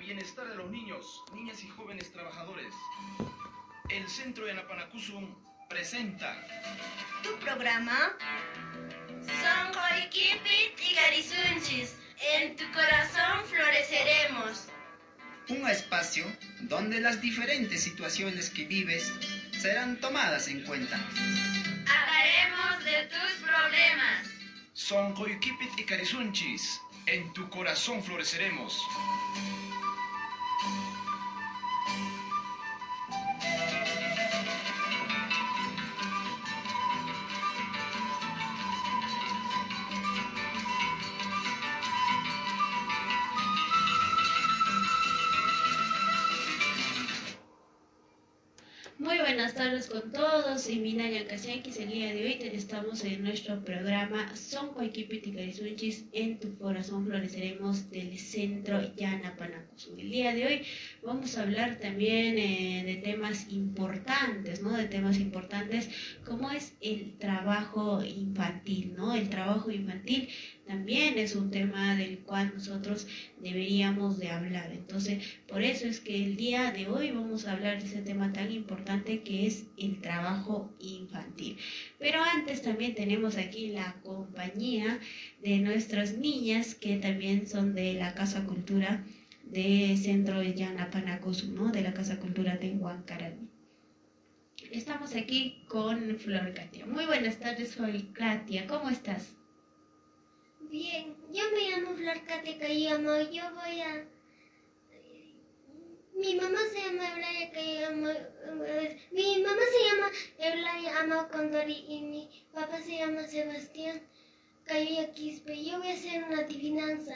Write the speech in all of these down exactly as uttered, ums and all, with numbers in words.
bienestar de los niños, niñas y jóvenes trabajadores. El Centro Yanapanacusum presenta tu programa Sonqoykipit Igarisunchis. En tu corazón floreceremos. Un espacio donde las diferentes situaciones que vives serán tomadas en cuenta. Hablaremos de tus problemas. Sonqoykipit Igarisunchis. En tu corazón floreceremos. Muy buenas tardes con todos, y Minaya Kasiakis. El día de hoy estamos en nuestro programa Sonqoykipit Igarisunchis. En tu corazón floreceremos, del Centro Yanapanacusum. El día de hoy vamos a hablar también eh, de temas importantes, ¿no? De temas importantes como es el trabajo infantil, ¿no? El trabajo infantil también es un tema del cual nosotros deberíamos de hablar. Entonces, por eso es que el día de hoy vamos a hablar de ese tema tan importante que es el trabajo infantil. Pero antes también tenemos aquí la compañía de nuestras niñas que también son de la Casa Cultura de Centro Yanapanacusum, ¿no? De la Casa Cultura de Huancarani. Estamos aquí con Flor Katia. Muy buenas tardes, Flor Katia. ¿Cómo estás? Bien, yo me llamo Flor Katia Cayamo. Yo voy a... Mi mamá se llama Eulaya Cayamo. Mi mamá se llama Eulaya Ama Condori y mi papá se llama Sebastián Cayuya Quispe. Yo voy a hacer una adivinanza.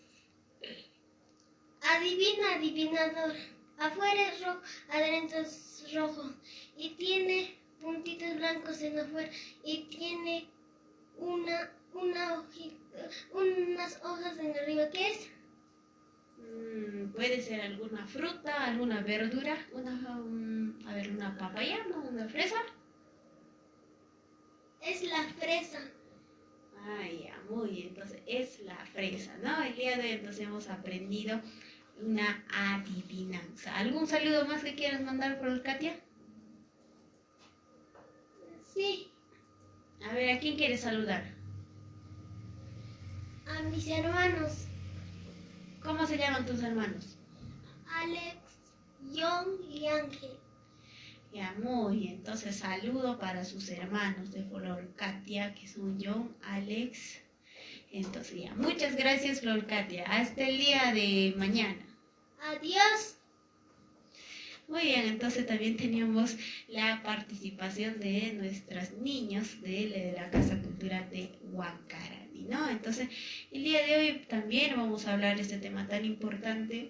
Adivina, adivinador. Afuera es rojo, adentro es rojo. Y tiene puntitos blancos en afuera. Y tiene una, una hojita, unas hojas en arriba. ¿Qué es? Mm, puede ser alguna fruta, alguna verdura, una, um, a ver, una papaya, ¿no? Una fresa. Es la fresa. Ah, ya, muy bien. Entonces es la fresa, ¿no? El día de hoy entonces hemos aprendido una adivinanza. ¿Algún saludo más que quieras mandar, por Katia? Sí. A ver, ¿a quién quieres saludar? A mis hermanos. ¿Cómo se llaman tus hermanos? Alex, John y Ángel. Ya, muy bien. Entonces saludo para sus hermanos de Flor Katia, que son John, Alex. Entonces ya, muchas gracias, Flor Katia. Hasta el día de mañana. Adiós. Muy bien, entonces también teníamos la participación de nuestros niños de la Casa Cultura de Huancarani, ¿no? Entonces, el día de hoy también vamos a hablar de este tema tan importante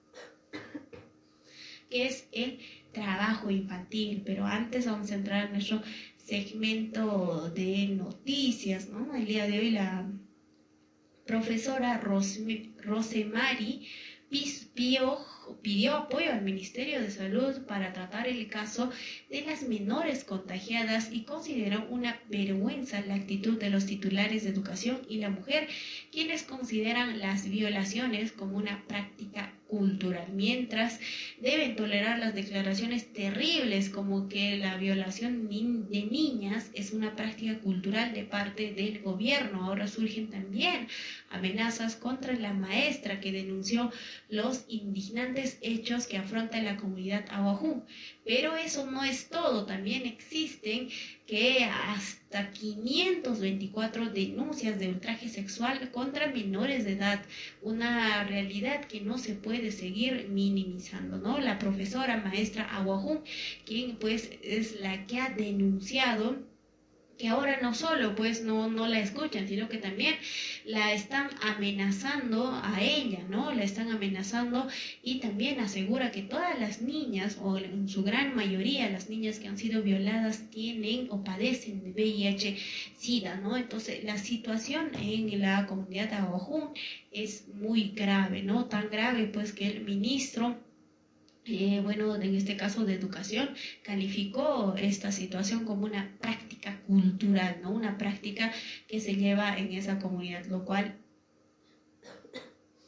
que es el trabajo infantil. Pero antes vamos a entrar en nuestro segmento de noticias, ¿no? El día de hoy la profesora Rosme, Rosemary pidió, pidió apoyo al Ministerio de Salud para tratar el caso de las menores contagiadas y consideró una vergüenza la actitud de los titulares de educación y la mujer, quienes consideran las violaciones como una práctica cultural, mientras deben tolerar las declaraciones terribles como que la violación de niñas es una práctica cultural de parte del gobierno. Ahora surgen también amenazas contra la maestra que denunció los indignantes hechos que afronta la comunidad ahuajún. Pero eso no es todo, también existen que hasta quinientas veinticuatro denuncias de ultraje sexual contra menores de edad, una realidad que no se puede seguir minimizando, ¿no? La profesora maestra ahuajún, quien pues es la que ha denunciado, que ahora no solo pues no, no la escuchan, sino que también la están amenazando a ella, ¿no? La están amenazando, y también asegura que todas las niñas, o en su gran mayoría las niñas que han sido violadas, tienen o padecen de V I H SIDA, ¿no? Entonces la situación en la comunidad ahuajún es muy grave, ¿no? Tan grave pues que el ministro Eh, bueno, en este caso de educación, calificó esta situación como una práctica cultural, ¿no? Una práctica que se lleva en esa comunidad, lo cual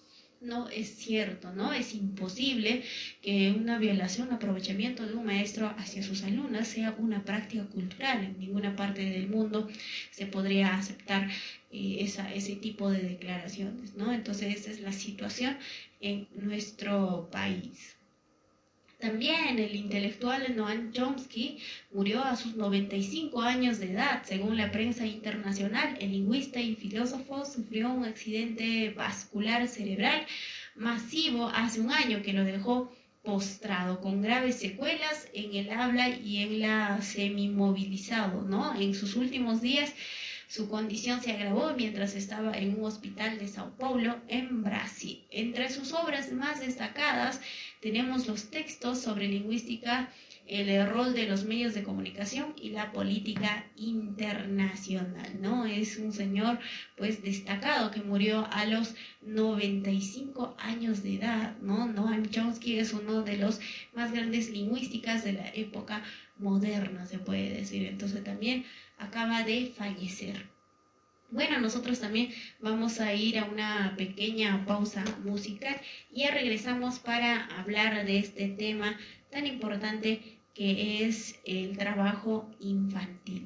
no es cierto, ¿no? Es imposible que una violación, un aprovechamiento de un maestro hacia sus alumnas sea una práctica cultural. En ninguna parte del mundo se podría aceptar eh, esa, ese tipo de declaraciones, ¿no? Entonces, esa es la situación en nuestro país. También el intelectual Noam Chomsky murió a sus noventa y cinco años de edad. Según la prensa internacional, el lingüista y filósofo sufrió un accidente vascular cerebral masivo hace un año que lo dejó postrado con graves secuelas en el habla y en la semimovilizado, ¿no? En sus últimos días su condición se agravó mientras estaba en un hospital de Sao Paulo, en Brasil. Entre sus obras más destacadas tenemos los textos sobre lingüística, el rol de los medios de comunicación y la política internacional, ¿no? Es un señor, pues, destacado que murió a los noventa y cinco años de edad, ¿no? Noam Chomsky es uno de los más grandes lingüísticas de la época moderna, se puede decir. Entonces también acaba de fallecer. Bueno, nosotros también vamos a ir a una pequeña pausa musical y ya regresamos para hablar de este tema tan importante que es el trabajo infantil.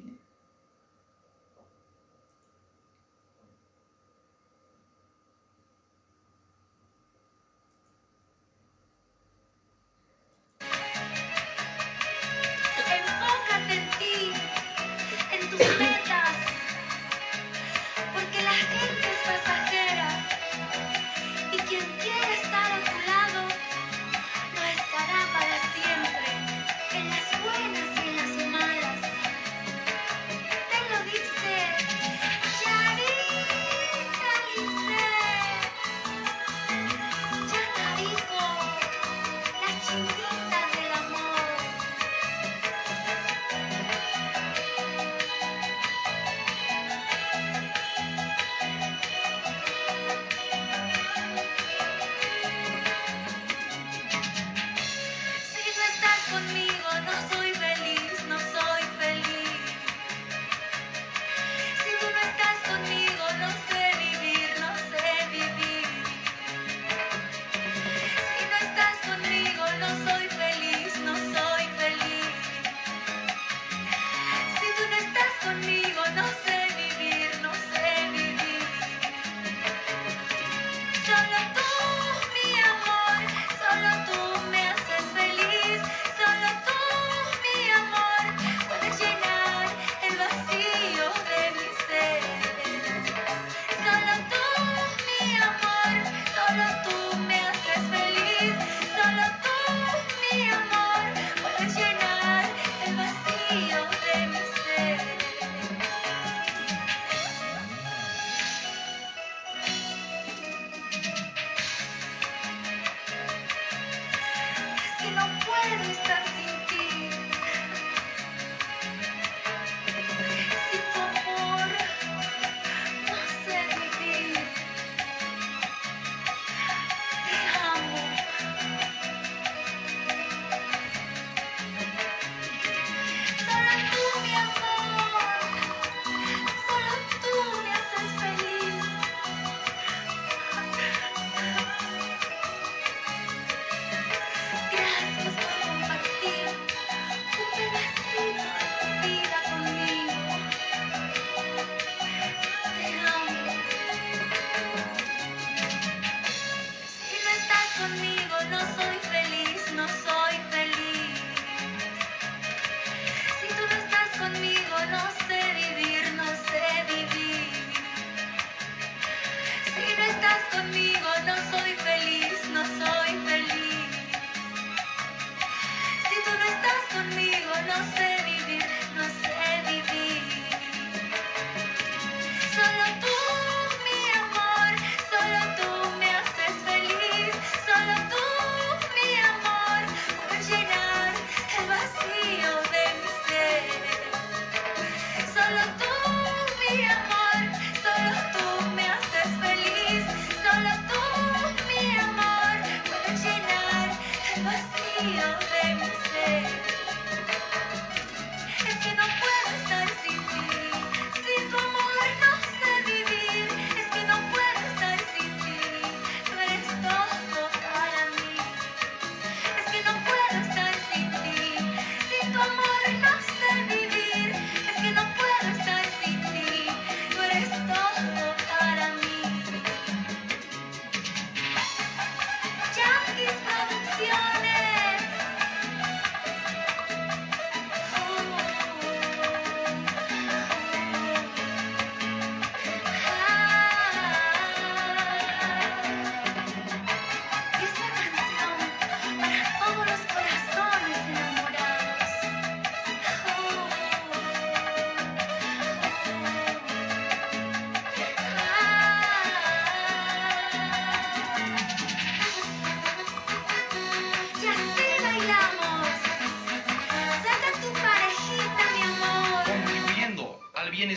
Enfócate en ti, en tus metas, porque la gente es pasajera y quien quiere estar a tu lado no estará para siempre, en las buenas y en las malas.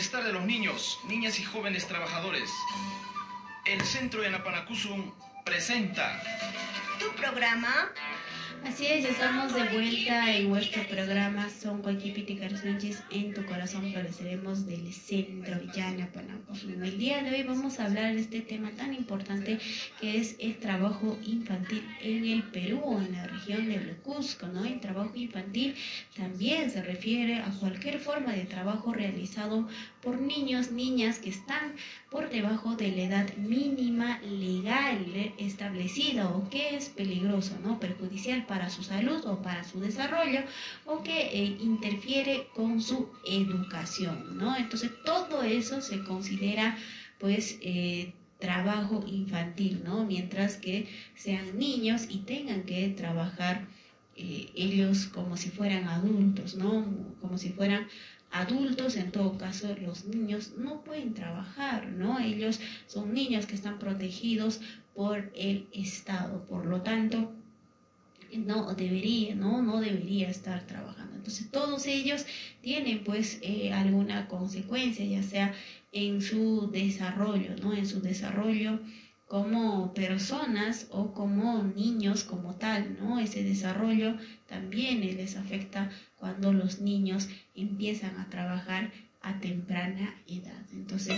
bienestar de los niños, niñas y jóvenes trabajadores. El Centro en Apanacusun presenta tu programa. Así es, estamos de vuelta en nuestro programa Son Coquipiti Carsunchis, en tu corazón floreceremos del Centro Villana Apanacusun. El día de hoy vamos a hablar de este tema tan importante que es el trabajo infantil en el Perú, en la región del Cusco, ¿no? El trabajo infantil también se refiere a cualquier forma de trabajo realizado por niños, niñas que están por debajo de la edad mínima legal establecida o que es peligroso, ¿no? Perjudicial para su salud o para su desarrollo o que eh, interfiere con su educación, ¿no? Entonces todo eso se considera pues eh, trabajo infantil, ¿no? Mientras que sean niños y tengan que trabajar eh, ellos como si fueran adultos, ¿no? Como si fueran adultos. En todo caso, los niños no pueden trabajar, ¿no? Ellos son niños que están protegidos por el Estado, por lo tanto, no debería, ¿no? No debería estar trabajando. Entonces, todos ellos tienen, pues, eh, alguna consecuencia, ya sea en su desarrollo, ¿no? En su desarrollo como personas o como niños como tal, ¿no? Ese desarrollo también les afecta cuando los niños empiezan a trabajar a temprana edad. Entonces,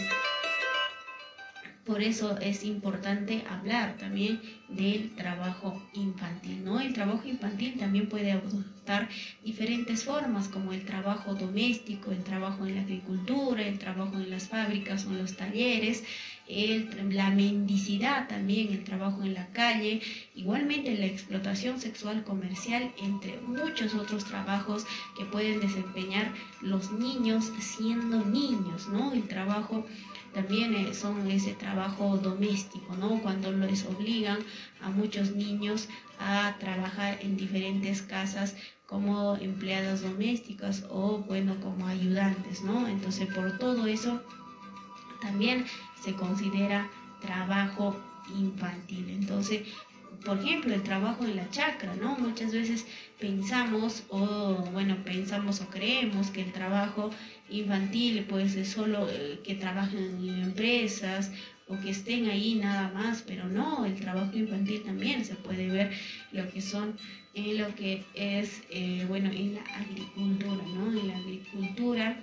por eso es importante hablar también del trabajo infantil, ¿no? El trabajo infantil también puede adoptar diferentes formas, como el trabajo doméstico, el trabajo en la agricultura, el trabajo en las fábricas o en los talleres, el, la mendicidad también, el trabajo en la calle, igualmente la explotación sexual comercial, entre muchos otros trabajos que pueden desempeñar los niños siendo niños, ¿no? El trabajo también son ese trabajo doméstico, ¿no? Cuando les obligan a muchos niños a trabajar en diferentes casas como empleadas domésticas o, bueno, como ayudantes, ¿no? Entonces, por todo eso también se considera trabajo infantil. Entonces, por ejemplo, el trabajo en la chacra, ¿no? Muchas veces pensamos o, bueno, pensamos o creemos que el trabajo infantil pues es solo eh, que trabajen en empresas o que estén ahí nada más, pero no, el trabajo infantil también se puede ver lo que son en lo que es, eh, bueno, en la agricultura, ¿no? En la agricultura,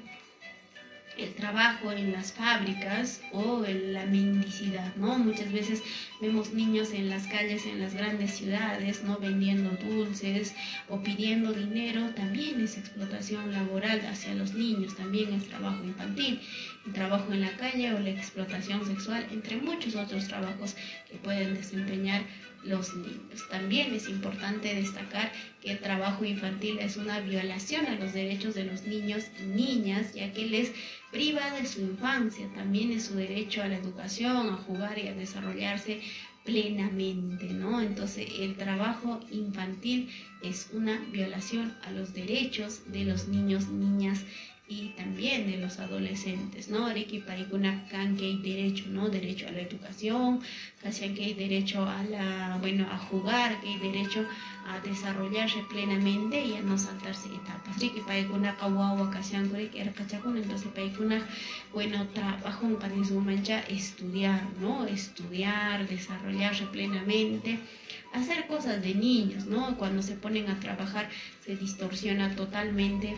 el trabajo en las fábricas o en la mendicidad, ¿no? Muchas veces vemos niños en las calles, en las grandes ciudades, ¿no? Vendiendo dulces o pidiendo dinero, también es explotación laboral hacia los niños, también es trabajo infantil. El trabajo en la calle o la explotación sexual, entre muchos otros trabajos que pueden desempeñar los niños. También es importante destacar que el trabajo infantil es una violación a los derechos de los niños y niñas, ya que les priva de su infancia, también es su derecho a la educación, a jugar y a desarrollarse plenamente, ¿no? Entonces, el trabajo infantil es una violación a los derechos de los niños, niñas y también de los adolescentes, ¿no? Ariki paikuna kan que hay derecho, ¿no? Derecho a la educación, casi que hay derecho a la, bueno, a jugar, que hay derecho a desarrollarse plenamente y a no saltarse etapas. Ariki paikuna kawawa kasian kuri que era kachakun, entonces paikuna, bueno, trabajo en panisumancha, estudiar, ¿no? Estudiar, desarrollarse plenamente, hacer cosas de niños, ¿no? Cuando se ponen a trabajar se distorsiona totalmente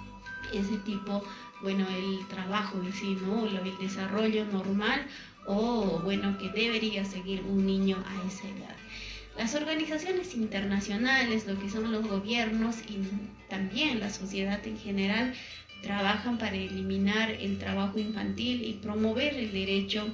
ese tipo, bueno, el trabajo en sí, ¿no? El desarrollo normal o, bueno, que debería seguir un niño a esa edad. Las organizaciones internacionales, lo que son los gobiernos y también la sociedad en general, trabajan para eliminar el trabajo infantil y promover el derecho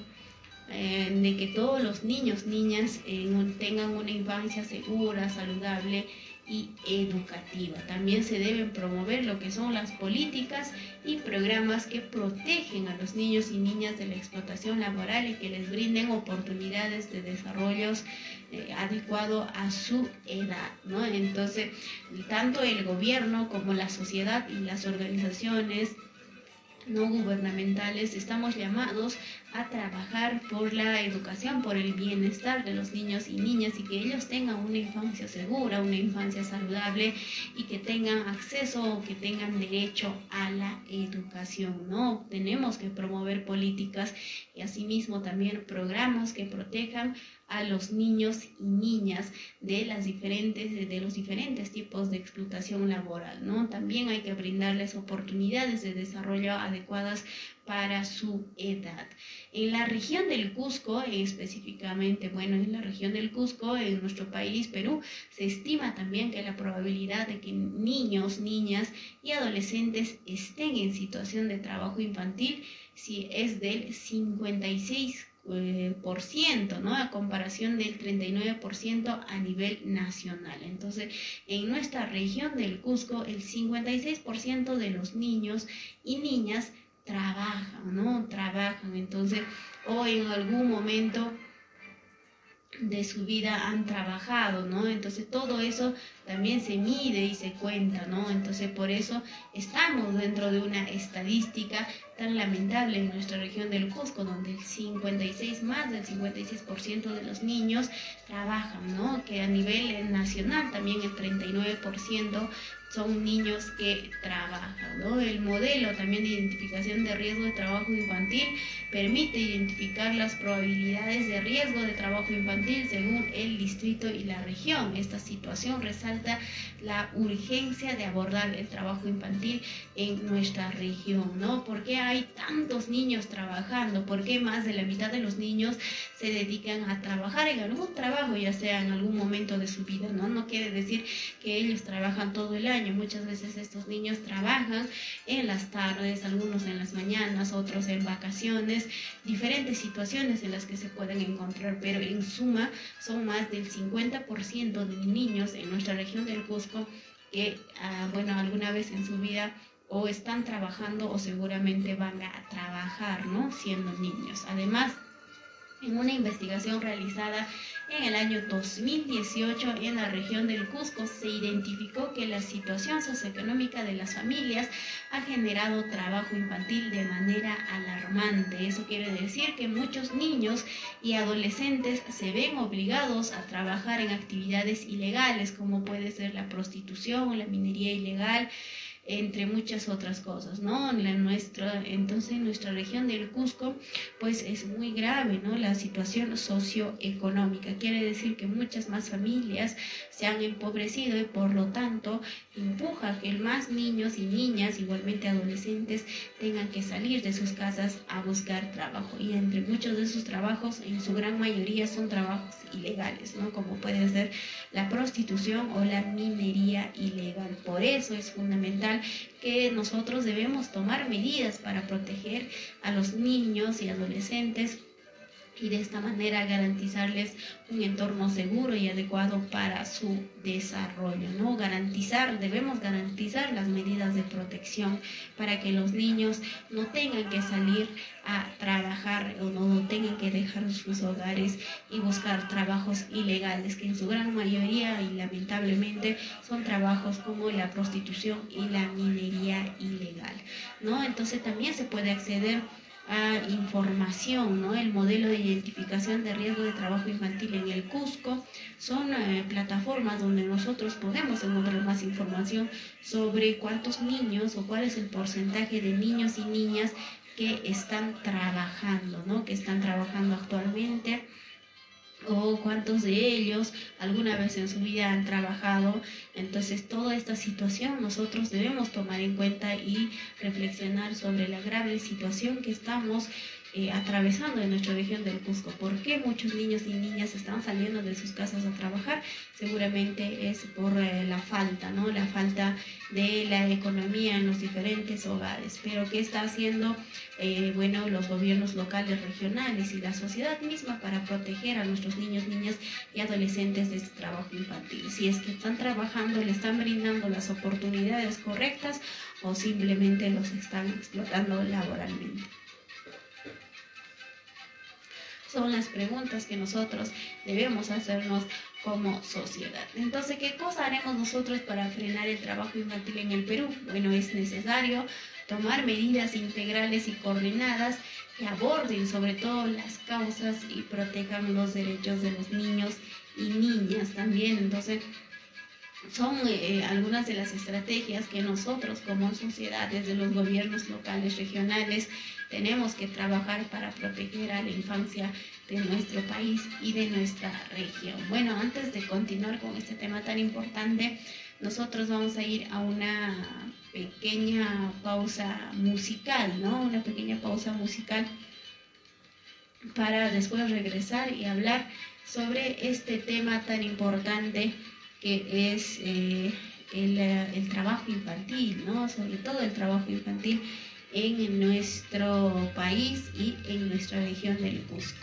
eh, de que todos los niños, niñas eh, tengan una infancia segura, saludable y educativa. También se deben promover lo que son las políticas y programas que protegen a los niños y niñas de la explotación laboral y que les brinden oportunidades de desarrollo eh, adecuado a su edad, ¿no? Entonces, tanto el gobierno como la sociedad y las organizaciones no gubernamentales estamos llamados a trabajar por la educación, por el bienestar de los niños y niñas y que ellos tengan una infancia segura, una infancia saludable y que tengan acceso o que tengan derecho a la educación, ¿no? Tenemos que promover políticas y asimismo también programas que protejan a los niños y niñas de las diferentes de los diferentes tipos de explotación laboral, ¿no? También hay que brindarles oportunidades de desarrollo adecuadas para su edad. En la región del Cusco, específicamente, bueno, en la región del Cusco, en nuestro país, Perú, se estima también que la probabilidad de que niños, niñas y adolescentes estén en situación de trabajo infantil si es del cincuenta y seis por ciento, ¿no? A comparación del treinta y nueve por ciento a nivel nacional. Entonces, en nuestra región del Cusco, el cincuenta y seis por ciento de los niños y niñas trabajan, ¿no? Trabajan, entonces, o en algún momento de su vida han trabajado, ¿no? Entonces todo eso también se mide y se cuenta, ¿no? Entonces por eso estamos dentro de una estadística tan lamentable en nuestra región del Cusco, donde el cincuenta y seis, más del cincuenta y seis por ciento de los niños trabajan, ¿no? Que a nivel nacional también el treinta y nueve por ciento son niños que trabajan, ¿no? El modelo también de identificación de riesgo de trabajo infantil permite identificar las probabilidades de riesgo de trabajo infantil según el distrito y la región. Esta situación resalta la urgencia de abordar el trabajo infantil en nuestra región, ¿no? ¿Por qué hay tantos niños trabajando? ¿Por qué más de la mitad de los niños se dedican a trabajar en algún trabajo, ya sea en algún momento de su vida, ¿no? No quiere decir que ellos trabajan todo el año. Muchas veces estos niños trabajan en las tardes, algunos en las mañanas, otros en vacaciones, diferentes situaciones en las que se pueden encontrar, pero en suma son más del cincuenta por ciento de niños en nuestra región del Cusco que, ah, bueno, alguna vez en su vida o están trabajando o seguramente van a trabajar, ¿no? Siendo niños. Además, en una investigación realizada en el año dos mil dieciocho en la región del Cusco se identificó que la situación socioeconómica de las familias ha generado trabajo infantil de manera alarmante. Eso quiere decir que muchos niños y adolescentes se ven obligados a trabajar en actividades ilegales como puede ser la prostitución, la minería ilegal, entre muchas otras cosas, ¿no? La nuestra, entonces en nuestra región del Cusco, pues es muy grave, ¿no? La situación socioeconómica. Quiere decir que muchas más familias se han empobrecido y por lo tanto empuja a que más niños y niñas, igualmente adolescentes, tengan que salir de sus casas a buscar trabajo. Y entre muchos de esos trabajos, en su gran mayoría, son trabajos ilegales, ¿no? Como puede ser la prostitución o la minería ilegal. Por eso es fundamental que nosotros debemos tomar medidas para proteger a los niños y adolescentes y de esta manera garantizarles un entorno seguro y adecuado para su desarrollo, ¿no? Garantizar, debemos garantizar las medidas de protección para que los niños no tengan que salir a trabajar o no tengan que dejar sus hogares y buscar trabajos ilegales, que en su gran mayoría y lamentablemente son trabajos como la prostitución y la minería ilegal, ¿no? Entonces también se puede acceder a información, ¿no? El modelo de identificación de riesgo de trabajo infantil en el Cusco son eh, plataformas donde nosotros podemos encontrar más información sobre cuántos niños o cuál es el porcentaje de niños y niñas que están trabajando, ¿no? Que están trabajando actualmente, o cuántos de ellos alguna vez en su vida han trabajado. Entonces toda esta situación nosotros debemos tomar en cuenta y reflexionar sobre la grave situación que estamos eh, atravesando en nuestra región del Cusco. ¿Por qué muchos niños y niñas están saliendo de sus casas a trabajar? Seguramente es por eh, la falta, ¿no? La falta de la economía en los diferentes hogares. Pero ¿qué está haciendo eh, bueno, los gobiernos locales, regionales y la sociedad misma para proteger a nuestros niños, niñas y adolescentes de este trabajo infantil? Si es que están trabajando, le están brindando las oportunidades correctas o simplemente los están explotando laboralmente. Son las preguntas que nosotros debemos hacernos como sociedad. Entonces, ¿qué cosa haremos nosotros para frenar el trabajo infantil en el Perú? Bueno, es necesario tomar medidas integrales y coordinadas que aborden sobre todo las causas y protejan los derechos de los niños y niñas también. Entonces, son eh, algunas de las estrategias que nosotros como sociedad, desde los gobiernos locales, regionales, tenemos que trabajar para proteger a la infancia de nuestro país y de nuestra región. Bueno, antes de continuar con este tema tan importante, nosotros vamos a ir a una pequeña pausa musical, ¿no? Una pequeña pausa musical para después regresar y hablar sobre este tema tan importante que es eh, el, el trabajo infantil, ¿no? Sobre todo el trabajo infantil en nuestro país y en nuestra región del Cusco.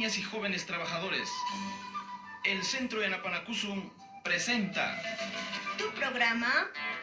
niñas y jóvenes trabajadores. El Centro en Apanacusun presenta tu programa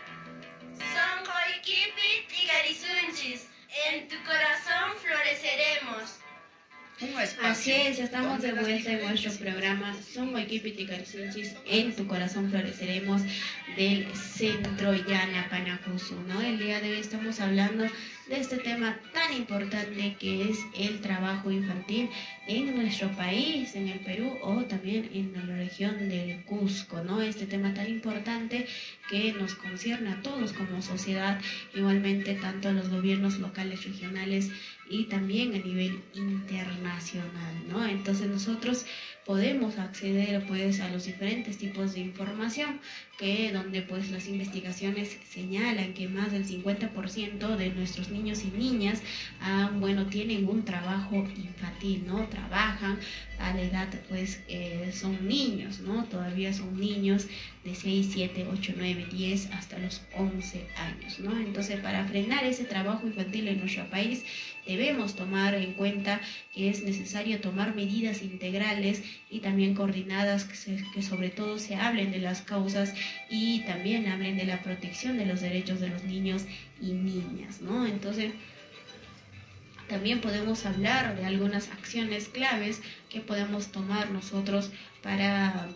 Songoikipit y Garisunchis. En tu corazón floreceremos. Así es, ya estamos de vuelta en nuestro programa Songoikipit y Garisunchis. En tu corazón floreceremos del Centro Yana Panacusu, ¿no? El día de hoy estamos hablando de este tema tan importante que es el trabajo infantil en nuestro país, en el Perú o también en la región del Cusco, ¿no? Este tema tan importante que nos concierne a todos como sociedad, igualmente tanto a los gobiernos locales, regionales y también a nivel internacional, ¿no? Entonces nosotros podemos acceder pues a los diferentes tipos de información que donde pues las investigaciones señalan que más del cincuenta por ciento de nuestros niños y niñas ah, bueno tienen un trabajo infantil, ¿no? Trabajan a la edad pues eh, son niños, ¿no? Todavía son niños de seis, siete, ocho, nueve, diez hasta los once años, ¿no? Entonces para frenar ese trabajo infantil en nuestro país debemos tomar en cuenta que es necesario tomar medidas integrales y también coordinadas que, se, que sobre todo se hablen de las causas y también hablen de la protección de los derechos de los niños y niñas, ¿no? Entonces también podemos hablar de algunas acciones claves que podemos tomar nosotros para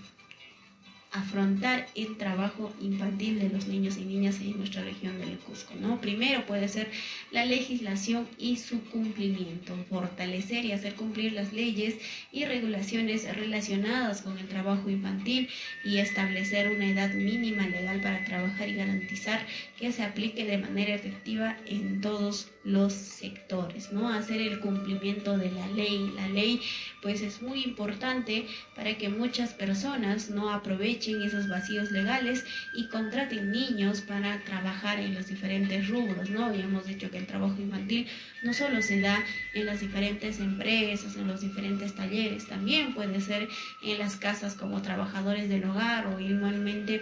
afrontar el trabajo infantil de los niños y niñas en nuestra región del Cusco, ¿no? Primero puede ser la legislación y su cumplimiento, fortalecer y hacer cumplir las leyes y regulaciones relacionadas con el trabajo infantil y establecer una edad mínima legal para trabajar y garantizar que se aplique de manera efectiva en todos los sectores, ¿no? Hacer el cumplimiento de la ley. La ley pues es muy importante para que muchas personas no aprovechen esos vacíos legales y contraten niños para trabajar en los diferentes rubros, ¿no? Ya hemos dicho que el trabajo infantil no solo se da en las diferentes empresas, en los diferentes talleres, también puede ser en las casas como trabajadores del hogar o igualmente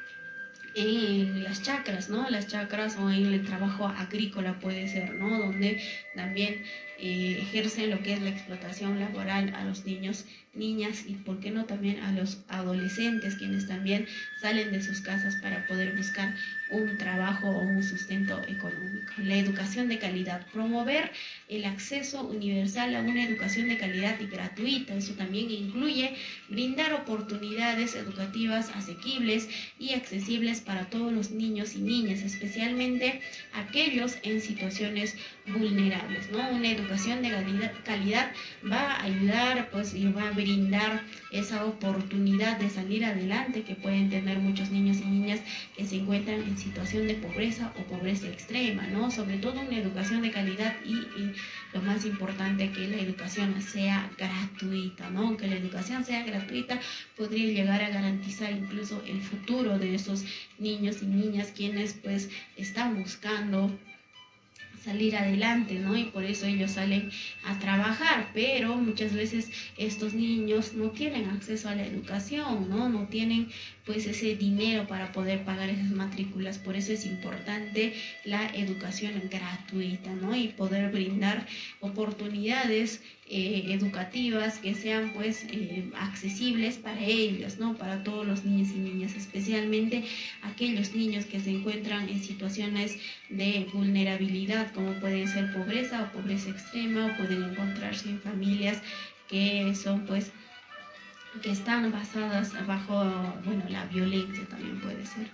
en las chacras, ¿no? Las chacras o en el trabajo agrícola puede ser, ¿no? Donde también eh, ejercen lo que es la explotación laboral a los niños, niñas y, ¿por qué no también a los adolescentes, quienes también salen de sus casas para poder buscar un trabajo o un sustento económico? La educación de calidad, promover el acceso universal a una educación de calidad y gratuita. Eso también incluye brindar oportunidades educativas asequibles y accesibles para todos los niños y niñas, especialmente aquellos en situaciones vulnerables, ¿no? Una educación de calidad, calidad va a ayudar pues y va a brindar esa oportunidad de salir adelante que pueden tener muchos niños y niñas que se encuentran en situación de pobreza o pobreza extrema, ¿no? Sobre todo una educación de calidad y, y lo más importante, que la educación sea gratuita, ¿no? Que la educación sea gratuita podría llegar a garantizar incluso el futuro de esos niños y niñas quienes pues están buscando salir adelante, ¿no? Y por eso ellos salen a trabajar, pero muchas veces estos niños no tienen acceso a la educación, ¿no? No tienen pues ese dinero para poder pagar esas matrículas, por eso es importante la educación gratuita, ¿no? Y poder brindar oportunidades eh, educativas que sean pues eh, accesibles para ellos, ¿no? Para todos los niños y niñas, especialmente aquellos niños que se encuentran en situaciones de vulnerabilidad, como pueden ser pobreza o pobreza extrema, o pueden encontrarse en familias que son pues que están basadas bajo, bueno, la violencia también puede ser.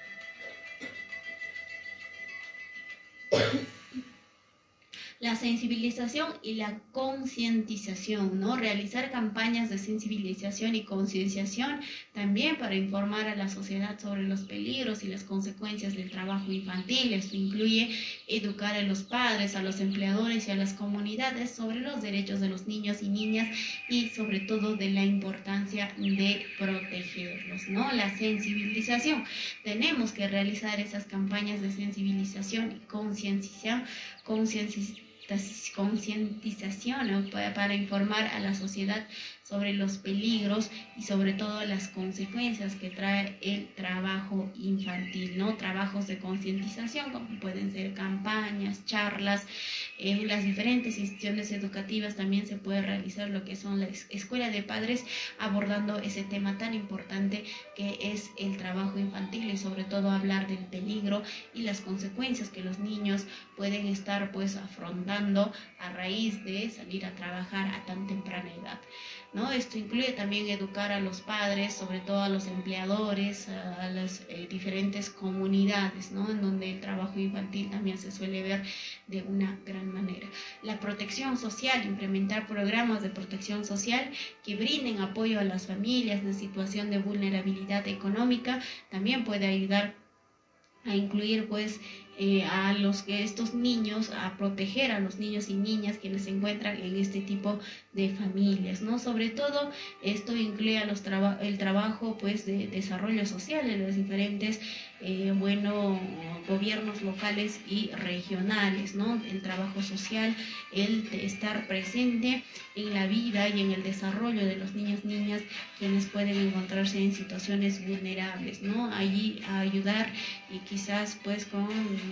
La sensibilización y la concientización, ¿no? Realizar campañas de sensibilización y concienciación también para informar a la sociedad sobre los peligros y las consecuencias del trabajo infantil. Esto incluye educar a los padres, a los empleadores y a las comunidades sobre los derechos de los niños y niñas y sobre todo de la importancia de protegerlos, ¿no? La sensibilización. Tenemos que realizar esas campañas de sensibilización y concienciación, concienciación concientización, ¿no? para, para informar a la sociedad sobre los peligros y sobre todo las consecuencias que trae el trabajo infantil, ¿no? Trabajos de concientización, como pueden ser campañas, charlas. En las diferentes instituciones educativas también se puede realizar lo que son las escuelas de padres, abordando ese tema tan importante que es el trabajo infantil y sobre todo hablar del peligro y las consecuencias que los niños pueden estar pues afrontando a raíz de salir a trabajar a tan temprana edad, ¿no? Esto incluye también educar a los padres, sobre todo a los empleadores, a, a las eh, diferentes comunidades, ¿no? En donde el trabajo infantil también se suele ver de una gran manera. La protección social, implementar programas de protección social que brinden apoyo a las familias en situación de vulnerabilidad económica, también puede ayudar a incluir pues eh, a los que estos niños, a proteger a los niños y niñas quienes se encuentran en este tipo de familias, ¿no? Sobre todo esto incluye a los traba el trabajo pues de desarrollo social en los diferentes eh, bueno, gobiernos locales y regionales, ¿no? El trabajo social, el de estar presente en la vida y en el desarrollo de los niños, niñas, quienes pueden encontrarse en situaciones vulnerables, ¿no? Allí a ayudar y quizás pues con,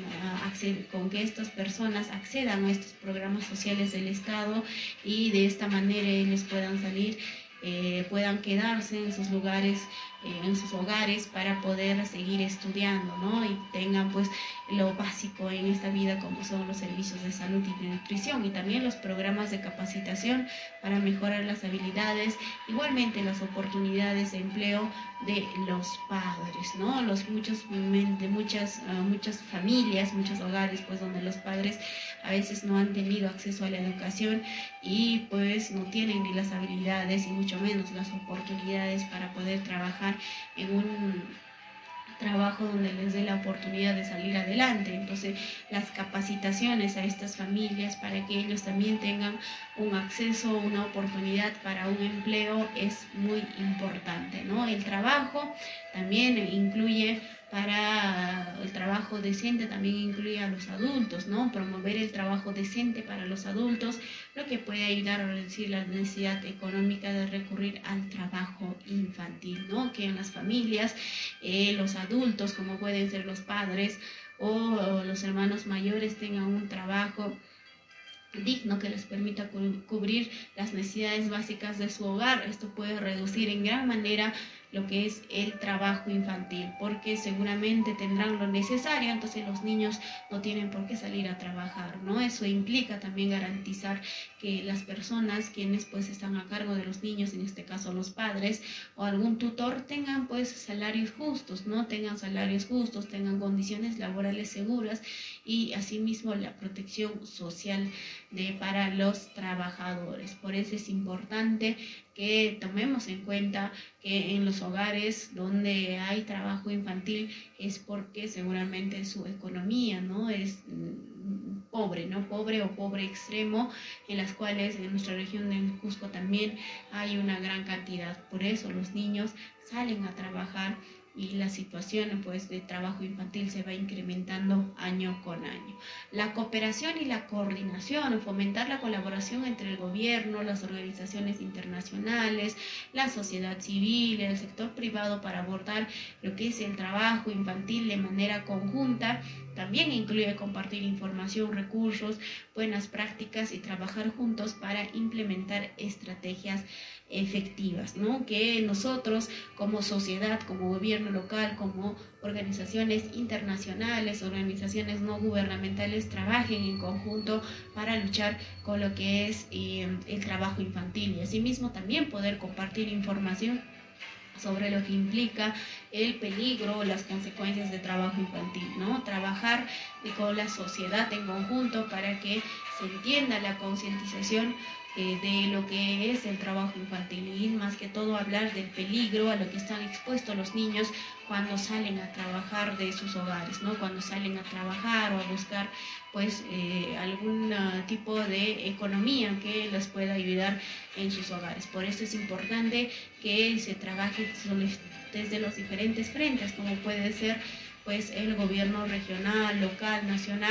con que estas personas accedan a estos programas sociales del Estado y de esta manera ellos puedan salir, eh, puedan quedarse en sus lugares, eh, en sus hogares para poder seguir estudiando, ¿no? Y tengan pues lo básico en esta vida como son los servicios de salud y de nutrición y también los programas de capacitación para mejorar las habilidades, igualmente las oportunidades de empleo de los padres, ¿no? Los muchos, de muchas, uh, muchas familias, muchos hogares pues donde los padres a veces no han tenido acceso a la educación y pues no tienen ni las habilidades y mucho menos las oportunidades para poder trabajar en un trabajo donde les dé la oportunidad de salir adelante. Entonces las capacitaciones a estas familias para que ellos también tengan un acceso, una oportunidad para un empleo es muy importante, ¿no? El trabajo también incluye para el trabajo decente, también incluye a los adultos, ¿no? Promover el trabajo decente para los adultos, lo que puede ayudar a reducir la necesidad económica de recurrir al trabajo infantil, ¿no? Que en las familias, eh, los adultos, como pueden ser los padres o, o los hermanos mayores, tengan un trabajo digno que les permita cu- cubrir las necesidades básicas de su hogar. Esto puede reducir en gran manera lo que es el trabajo infantil, porque seguramente tendrán lo necesario, entonces los niños no tienen por qué salir a trabajar, ¿no? Eso implica también garantizar que las personas quienes pues están a cargo de los niños, en este caso los padres o algún tutor, tengan pues salarios justos, ¿no? Tengan salarios justos, tengan condiciones laborales seguras y asimismo la protección social de, para los trabajadores. Por eso es importante que tomemos en cuenta que en los hogares donde hay trabajo infantil es porque seguramente su economía, ¿no? es mm, pobre, ¿no? Pobre o pobre extremo, en las cuales en nuestra región de Cusco también hay una gran cantidad. Por eso los niños salen a trabajar y la situación pues de trabajo infantil se va incrementando año con año. La cooperación y la coordinación, fomentar la colaboración entre el gobierno, las organizaciones internacionales, la sociedad civil, el sector privado para abordar lo que es el trabajo infantil de manera conjunta. También incluye compartir información, recursos, buenas prácticas y trabajar juntos para implementar estrategias efectivas, ¿no? Que nosotros como sociedad, como gobierno local, como organizaciones internacionales, organizaciones no gubernamentales trabajen en conjunto para luchar con lo que es eh, el trabajo infantil y asimismo también poder compartir información sobre lo que implica el peligro, las consecuencias de trabajo infantil, ¿no? Trabajar con la sociedad en conjunto para que se entienda la concientización eh, de lo que es el trabajo infantil y más que todo hablar del peligro a lo que están expuestos los niños cuando salen a trabajar de sus hogares, ¿no? Cuando salen a trabajar o a buscar pues eh, algún uh, tipo de economía que les pueda ayudar en sus hogares. Por eso es importante que se trabaje desde los diferentes frentes, como puede ser pues el gobierno regional, local, nacional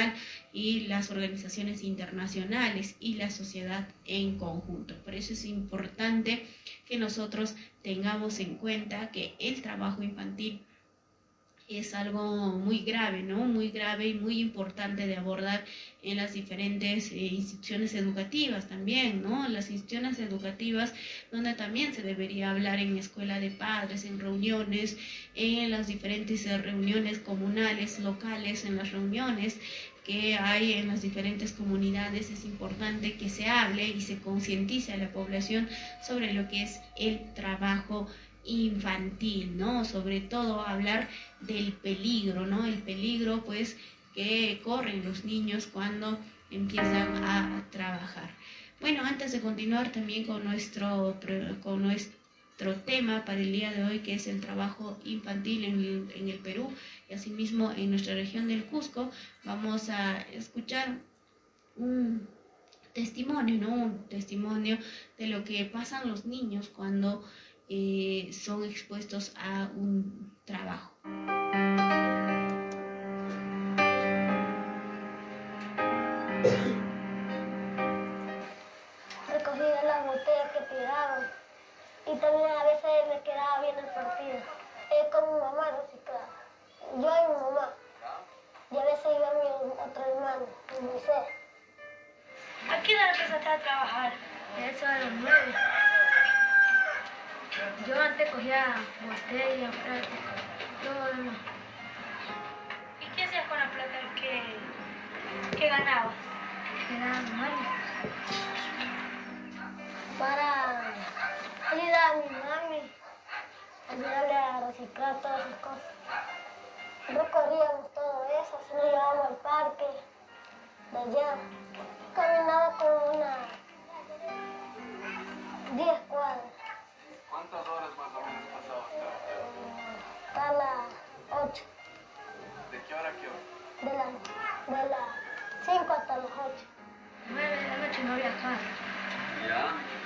y las organizaciones internacionales y la sociedad en conjunto. Por eso es importante que nosotros tengamos en cuenta que el trabajo infantil es algo muy grave, ¿no? Muy grave y muy importante de abordar en las diferentes eh, instituciones educativas también, ¿no? Las instituciones educativas donde también se debería hablar en escuela de padres, en reuniones, en las diferentes eh, reuniones comunales, locales, en las reuniones que hay en las diferentes comunidades. Es importante que se hable y se concientice a la población sobre lo que es el trabajo infantil, ¿no? Sobre todo hablar del peligro, ¿no? El peligro, pues, que corren los niños cuando empiezan a trabajar. Bueno, antes de continuar también con nuestro, con nuestro tema para el día de hoy, que es el trabajo infantil en el, en el Perú y asimismo en nuestra región del Cusco, vamos a escuchar un testimonio, ¿no? Un testimonio de lo que pasan los niños cuando Eh, son expuestos a un trabajo. Recogía las botellas que tiraban y también a veces me quedaba bien el partido. Eh, con mi mamá reciclaba. Yo y mi mamá. Y a veces iba mi otro hermano, mi Moisés. ¿A qué edad empezaste a trabajar? Eso a los nueve. Yo antes cogía botellas, prácticas, todo lo demás. ¿Y qué hacías con la plata que, que ganabas? Era mal. Para ayudar a mi mami, ayudarle a reciclar todas esas cosas. Recorríamos todo eso, se nos llevábamos al parque de allá. Caminaba como unas diez cuadras. ¿Cuántas horas más o menos pasabas? Hasta las ocho. ¿De qué hora a qué hora? De las de las cinco hasta las ocho. nueve de la noche no había carro. ¿Ya?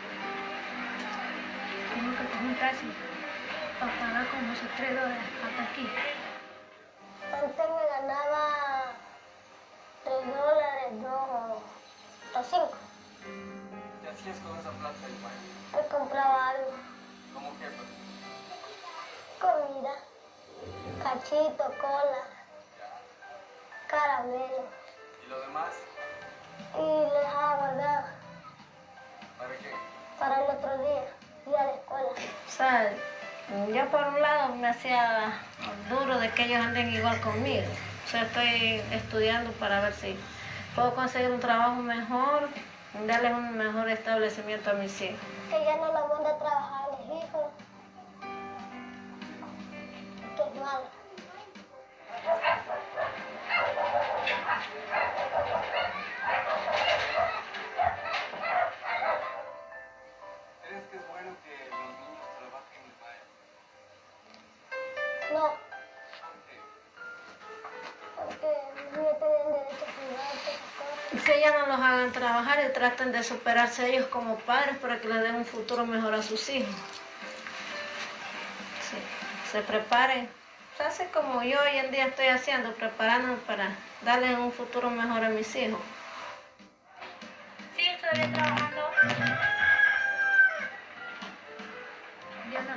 Tengo que coger un taxi para pagar como esos tres dólares hasta aquí. Antes me ganaba tres dólares, dos o cinco. ¿Qué hacías con esa plata, igual? Me compraba algo. ¿Cómo qué? Pues? Comida, cachito, cola, caramelo. ¿Y lo demás? Y lo dejaba guardado ¿Para qué? para el otro día, ir a la escuela. O sea, yo por un lado me hacía duro de que ellos anden igual conmigo. O sea, estoy estudiando para ver si puedo conseguir un trabajo mejor, darles un mejor establecimiento a mis hijos. Que ya no la manda a trabajar a los hijos. Que es malo. ¿Crees que es bueno que los niños trabajen en la No, ¿Por qué? porque los niños tienen derecho a jugar, todas esas cosas. Que ya no los hagan trabajar y traten de superarse ellos como padres para que les den un futuro mejor a sus hijos. Sí, se preparen. O sea, así como yo hoy en día estoy haciendo, preparándome para darles un futuro mejor a mis hijos. ¿Sigues todavía trabajando? Yo no.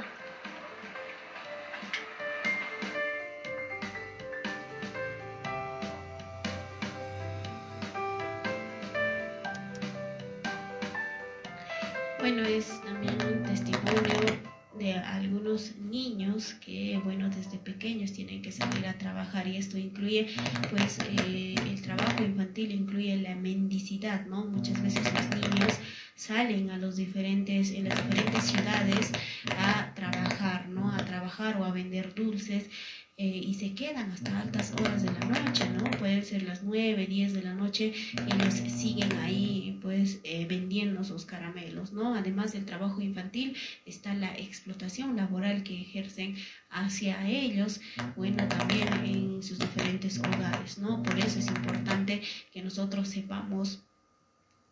Bueno, es también un testimonio de algunos niños que, bueno, desde pequeños tienen que salir a trabajar, y esto incluye, pues, eh, el trabajo infantil incluye la mendicidad, ¿no? Muchas veces los niños salen a los diferentes, en las diferentes ciudades a trabajar, ¿no? A trabajar o a vender dulces. Eh, y se quedan hasta altas horas de la noche, ¿no? Pueden ser las nueve, diez de la noche, y ellos siguen ahí, pues, eh, vendiendo sus caramelos, ¿no? Además del trabajo infantil está la explotación laboral que ejercen hacia ellos, bueno, también en sus diferentes hogares, ¿no? Por eso es importante que nosotros sepamos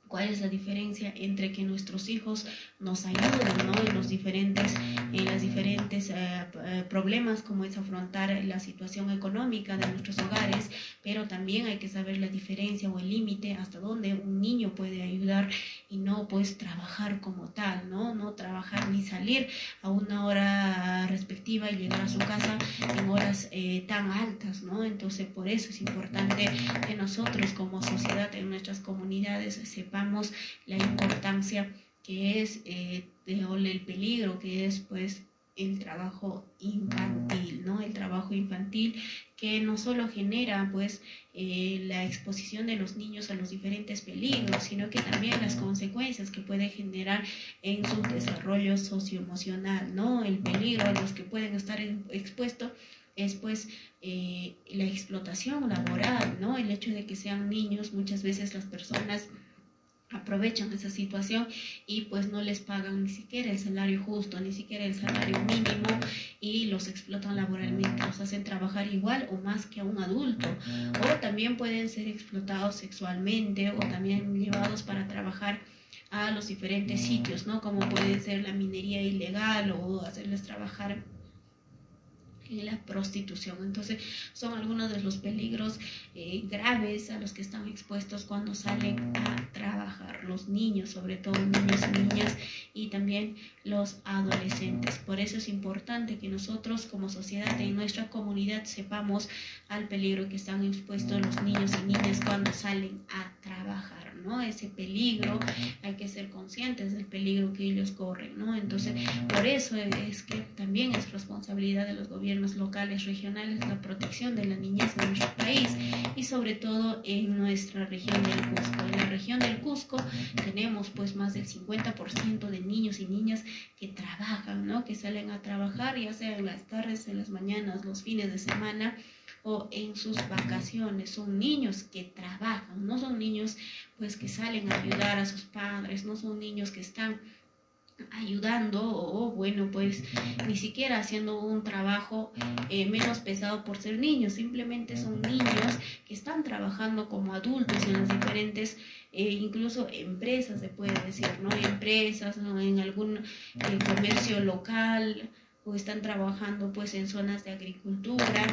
cuál es la diferencia entre que nuestros hijos nos ayuden, ¿no? en los diferentes, en las diferentes eh, problemas, como es afrontar la situación económica de nuestros hogares, pero también hay que saber la diferencia o el límite hasta donde un niño puede ayudar y no pues trabajar como tal, no, no trabajar ni salir a una hora respectiva y llegar a su casa en horas eh, tan altas, ¿no? Entonces por eso es importante que nosotros como sociedad en nuestras comunidades sepamos la importancia que es eh, de, o el peligro que es pues el trabajo infantil, ¿no? El trabajo infantil que no solo genera pues eh, la exposición de los niños a los diferentes peligros, sino que también las consecuencias que puede generar en su desarrollo socioemocional, ¿no? El peligro a los que pueden estar expuestos es pues eh, la explotación laboral, ¿no? El hecho de que sean niños, muchas veces las personas aprovechan esa situación y pues no les pagan ni siquiera el salario justo, ni siquiera el salario mínimo y los explotan laboralmente, los hacen trabajar igual o más que a un adulto, o también pueden ser explotados sexualmente o también llevados para trabajar a los diferentes sitios, ¿no? Como puede ser la minería ilegal o hacerles trabajar en la prostitución. Entonces son algunos de los peligros eh, graves a los que están expuestos cuando salen a trabajar los niños, sobre todo niños y niñas, y también los adolescentes. Por eso es importante que nosotros como sociedad en nuestra comunidad sepamos al peligro que están expuestos los niños y niñas cuando salen a trabajar, ¿no? Ese peligro, hay que ser conscientes del peligro que ellos corren, ¿no? Entonces por eso es que también es responsabilidad de los gobiernos locales, regionales, la protección de la niñez en nuestro país y sobre todo en nuestra región del Cusco. En la región del Cusco tenemos pues más del cincuenta por ciento de niños y niñas que trabajan, ¿no? Que salen a trabajar ya sea en las tardes, en las mañanas, los fines de semana o en sus vacaciones. Son niños que trabajan, no son niños pues que salen a ayudar a sus padres, no son niños que están ayudando o bueno pues ni siquiera haciendo un trabajo eh, menos pesado por ser niños, simplemente son niños que están trabajando como adultos en las diferentes eh, incluso empresas, se puede decir, ¿no? Empresas, ¿no? En algún eh, comercio local, o están trabajando pues en zonas de agricultura.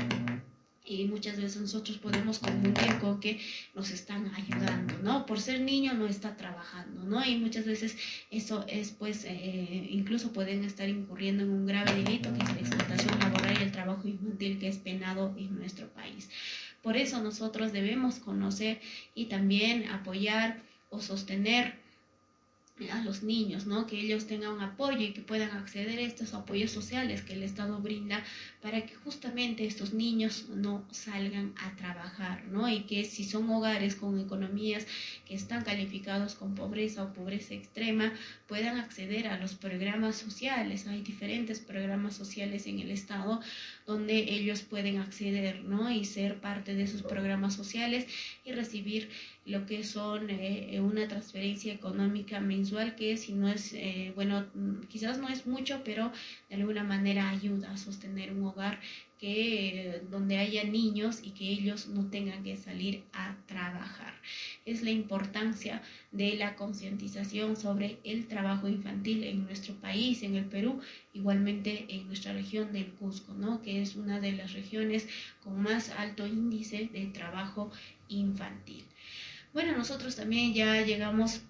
Y muchas veces nosotros podemos confundir con que nos están ayudando, ¿no? Por ser niño no está trabajando, ¿no? Y muchas veces eso es, pues, eh, incluso pueden estar incurriendo en un grave delito que es la explotación laboral y el trabajo infantil, que es penado en nuestro país. Por eso nosotros debemos conocer y también apoyar o sostener a los niños, ¿no? Que ellos tengan un apoyo y que puedan acceder a estos apoyos sociales que el Estado brinda para que justamente estos niños no salgan a trabajar, ¿no? Y que si son hogares con economías que están calificados con pobreza o pobreza extrema, puedan acceder a los programas sociales. Hay diferentes programas sociales en el Estado donde ellos pueden acceder, ¿no? Y ser parte de esos programas sociales y recibir lo que son eh, una transferencia económica mensual que si no es, eh, bueno, quizás no es mucho, pero de alguna manera ayuda a sostener un hogar que, eh, donde haya niños y que ellos no tengan que salir a trabajar. Es la importancia de la concientización sobre el trabajo infantil en nuestro país, en el Perú, igualmente en nuestra región del Cusco, ¿no? Que es una de las regiones con más alto índice de trabajo infantil. Bueno, nosotros también ya llegamos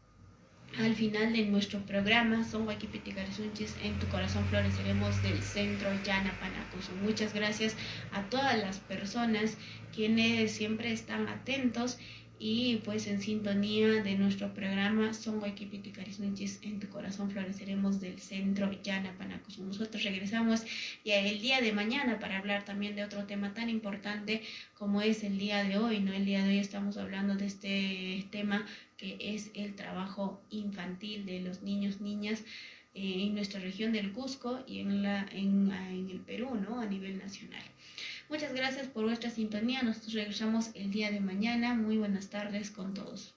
al final de nuestro programa. Son Huayquipiticarizunchis, en tu corazón floreceremos, del Centro Yanapanacusú. Muchas gracias a todas las personas quienes siempre están atentos y pues en sintonía de nuestro programa. Son Huayquipiticarizunchis, en tu corazón floreceremos, del Centro Yanapanacusú. Nosotros regresamos ya el día de mañana para hablar también de otro tema tan importante como es el día de hoy, ¿no? El día de hoy estamos hablando de este tema que es el trabajo infantil de los niños, niñas eh, en nuestra región del Cusco y en, la, en, en el Perú, ¿no? A nivel nacional. Muchas gracias por vuestra sintonía. Nosotros regresamos el día de mañana. Muy buenas tardes con todos.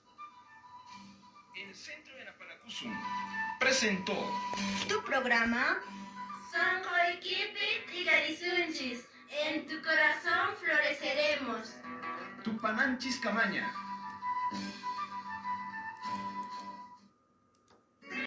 El Centro de Napanacusum presentó Tu programa Son Huayquipiticarizunchis, en tu corazón floreceremos. Tupananchis Camaña.